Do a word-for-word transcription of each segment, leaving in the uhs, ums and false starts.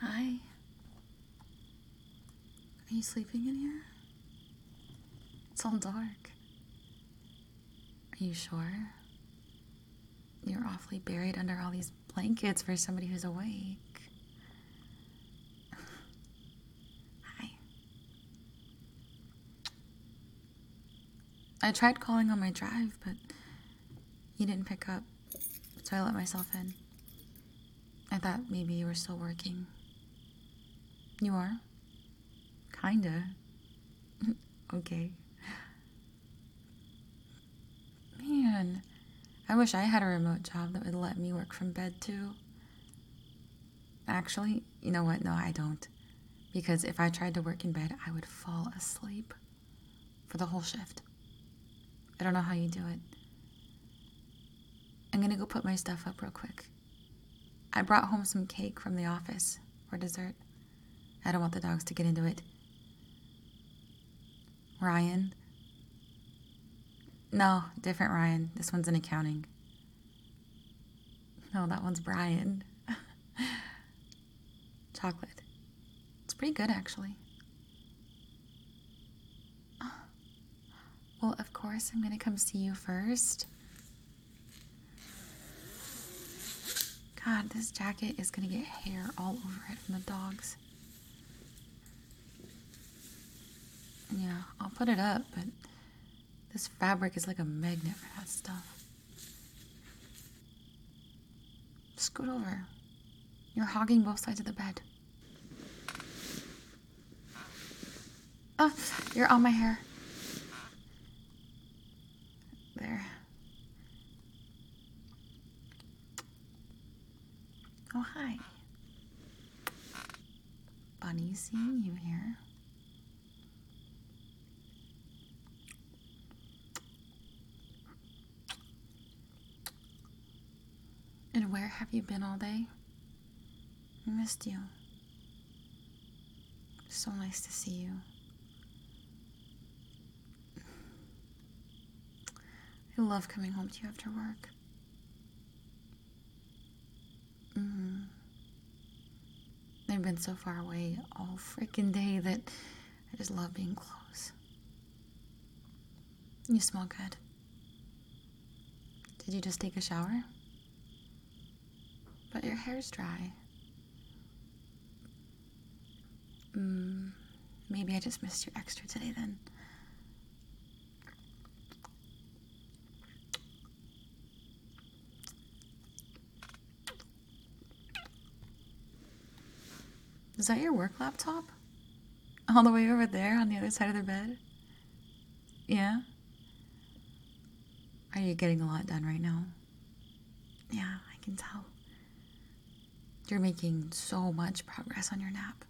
Hi. Are you sleeping in here? It's all dark. Are you sure? You're awfully buried under all these blankets for somebody who's awake. Hi. I tried calling on my drive, but you didn't pick up, so I let myself in. I thought maybe you were still working. You are? Kinda. Okay. Man, I wish I had a remote job that would let me work from bed too. Actually, you know what? No, I don't. Because if I tried to work in bed, I would fall asleep for the whole shift. I don't know how you do it. I'm gonna go put my stuff up real quick. I brought home some cake from the office for dessert. I don't want the dogs to get into it. Ryan? No, different Ryan. This one's in accounting. No, that one's Brian. Chocolate. It's pretty good, actually. Well, of course, I'm gonna come see you first. God, this jacket is gonna get hair all over it from the dogs. Yeah, I'll put it up, but this fabric is like a magnet for that stuff. Scoot over. You're hogging both sides of the bed. Oh, you're on my hair. There. Oh, hi. Bunny seeing you here. And where have you been all day? I missed you. So nice to see you. I love coming home to you after work. Mm-hmm. I've been so far away all freaking day that I just love being close. You smell good. Did you just take a shower? But your hair's dry. Mm, maybe I just missed you extra today then. Is that your work laptop? All the way over there on the other side of the bed? Yeah? Are you getting a lot done right now? Yeah, I can tell. You're making so much progress on your nap.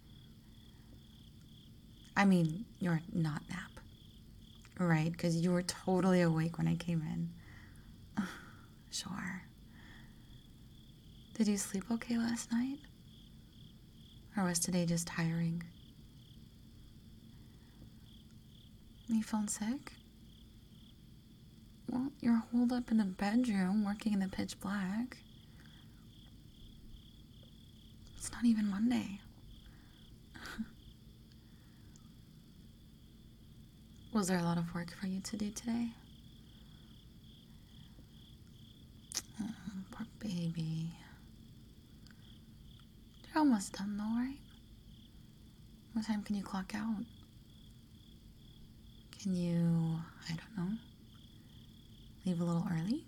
I mean, your not nap. Right, because you were totally awake when I came in. Sure. Did you sleep okay last night? Or was today just tiring? Are you feeling sick? Well, you're holed up in the bedroom working in the pitch black. It's not even Monday. Was there a lot of work for you to do today? Oh, poor baby. You're almost done though, right? What time can you clock out? Can you, I don't know, leave a little early?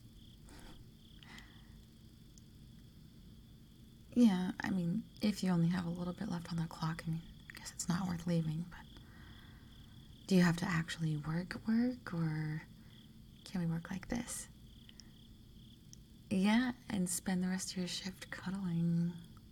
Yeah, I mean, if you only have a little bit left on the clock, I mean, I guess it's not worth leaving, but do you have to actually work work, or can we work like this? Yeah, and spend the rest of your shift cuddling.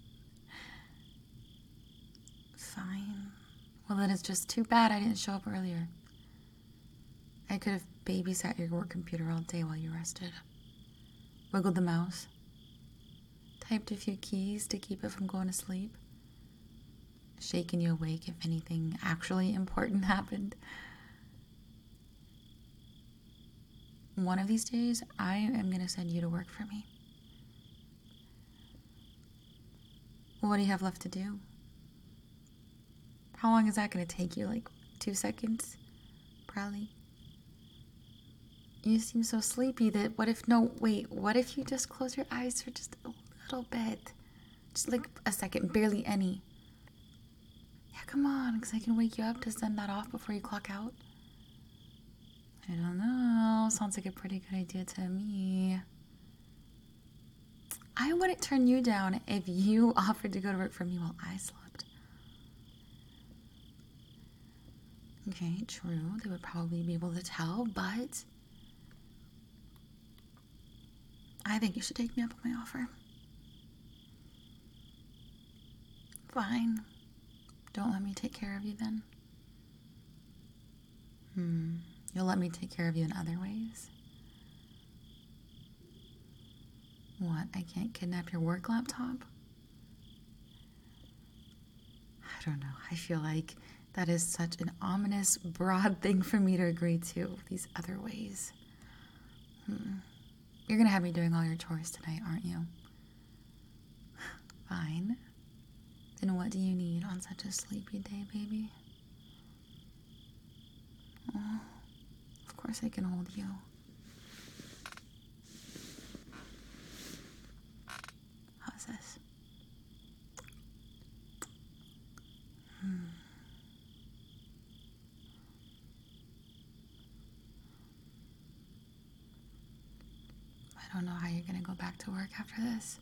Fine. Well, then it's just too bad I didn't show up earlier. I could have babysat your work computer all day while you rested. Wiggled the mouse. Typed a few keys to keep it from going to sleep. Shaken you awake if anything actually important happened. One of these days, I am going to send you to work for me. What do you have left to do? How long is that going to take you? Like two seconds? Probably. You seem so sleepy that what if, no, wait, what if you just close your eyes for just a little bit? Just like a second, barely any. Yeah, come on, because I can wake you up to send that off before you clock out. I don't know. Sounds like a pretty good idea to me. I wouldn't turn you down if you offered to go to work for me while I slept. Okay, true. They would probably be able to tell, but I think you should take me up on my offer. Fine. Don't let me take care of you then. Hmm. You'll let me take care of you in other ways? What? I can't kidnap your work laptop? I don't know. I feel like that is such an ominous, broad thing for me to agree to. These other ways. Hmm. You're gonna have me doing all your chores tonight, aren't you? Fine. Then what do you need on such a sleepy day, baby? Oh, of course I can hold you. How's this? Hmm. I don't know how you're gonna go back to work after this.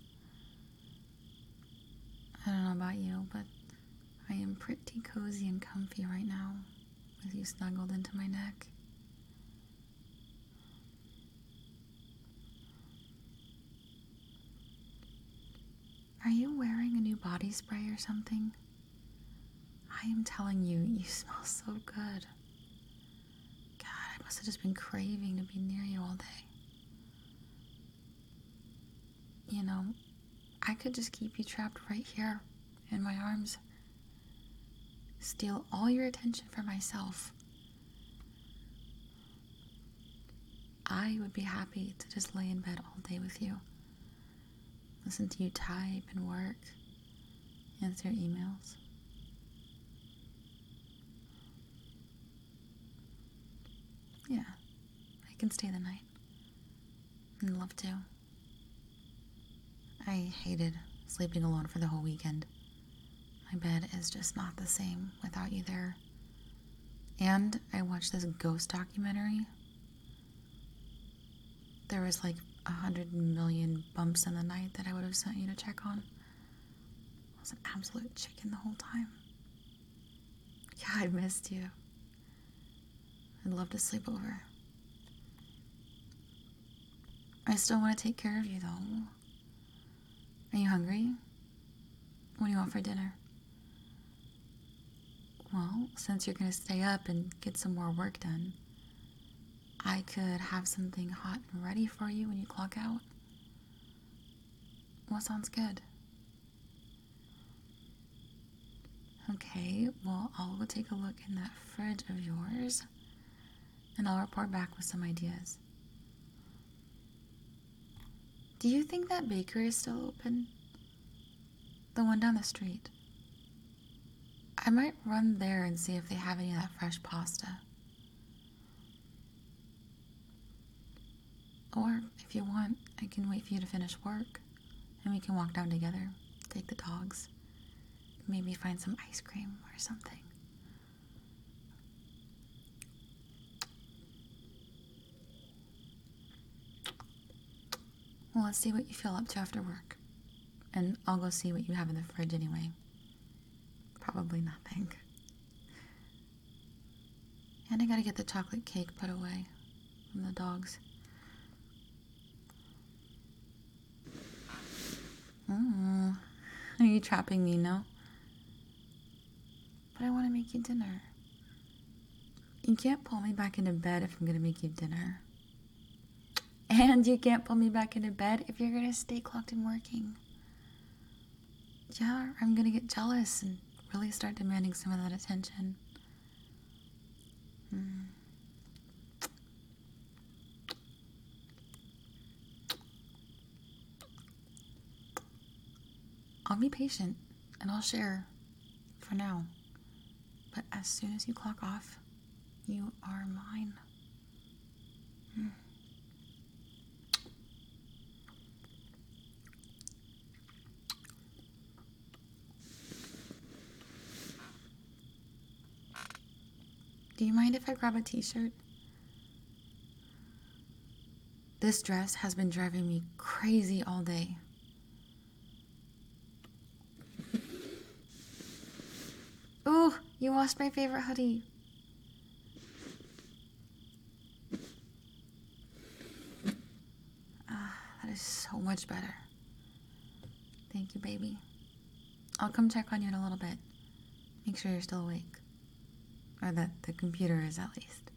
I don't know about you, but I am pretty cozy and comfy right now with you snuggled into my neck. Are you wearing a new body spray or something? I am telling you, you smell so good. God, I must have just been craving to be near you all day. You know, I could just keep you trapped right here in my arms. Steal all your attention for myself. I would be happy to just lay in bed all day with you. Listen to you type and work. Answer emails. Yeah, I can stay the night. I'd love to. I hated sleeping alone for the whole weekend. My bed is just not the same without you there. And I watched this ghost documentary. There was like a hundred million bumps in the night that I would have sent you to check on. I was an absolute chicken the whole time. Yeah, I missed you. I'd love to sleep over. I still want to take care of you though. Are you hungry? What do you want for dinner? Well, since you're going to stay up and get some more work done, I could have something hot and ready for you when you clock out. What sounds good? Okay, well, I'll go take a look in that fridge of yours, and I'll report back with some ideas. Do you think that bakery is still open? The one down the street. I might run there and see if they have any of that fresh pasta. Or, if you want, I can wait for you to finish work, and we can walk down together, take the dogs, maybe find some ice cream or something. Well, let's see what you feel up to after work. And I'll go see what you have in the fridge anyway. Probably nothing. And I gotta get the chocolate cake put away from the dogs. Oh, are you trapping me now? But I want to make you dinner. You can't pull me back into bed if I'm gonna make you dinner. And you can't pull me back into bed if you're gonna stay clocked and working. Yeah, I'm gonna get jealous and really start demanding some of that attention. Hmm. I'll be patient. And I'll share for now. But as soon as you clock off, you are mine. Hmm. Do you mind if I grab a t-shirt? This dress has been driving me crazy all day. Oh, you washed my favorite hoodie. Ah, that is so much better. Thank you, baby. I'll come check on you in a little bit. Make sure you're still awake. Or that the computer is, at least.